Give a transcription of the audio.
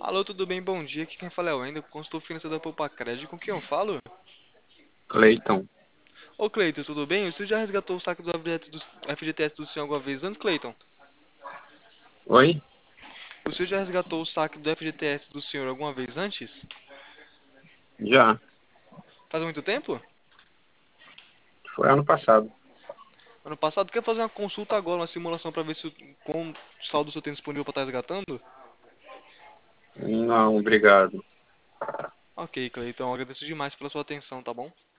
Alô, tudo bem? Bom dia. Aqui quem fala é o Wender, consultor financeiro da Poupa Crédito. Com quem eu falo? Cleiton. Ô, Cleiton, tudo bem? Você já resgatou o saque do FGTS do senhor alguma vez antes, Cleiton? Oi? Você já resgatou o saque do FGTS do senhor alguma vez antes? Já. Faz muito tempo? Foi ano passado. Ano passado, quer fazer uma consulta agora, uma simulação para ver se qual saldo você tem disponível para estar resgatando? Não, obrigado. Ok, Cleiton, agradeço demais pela sua atenção, tá bom?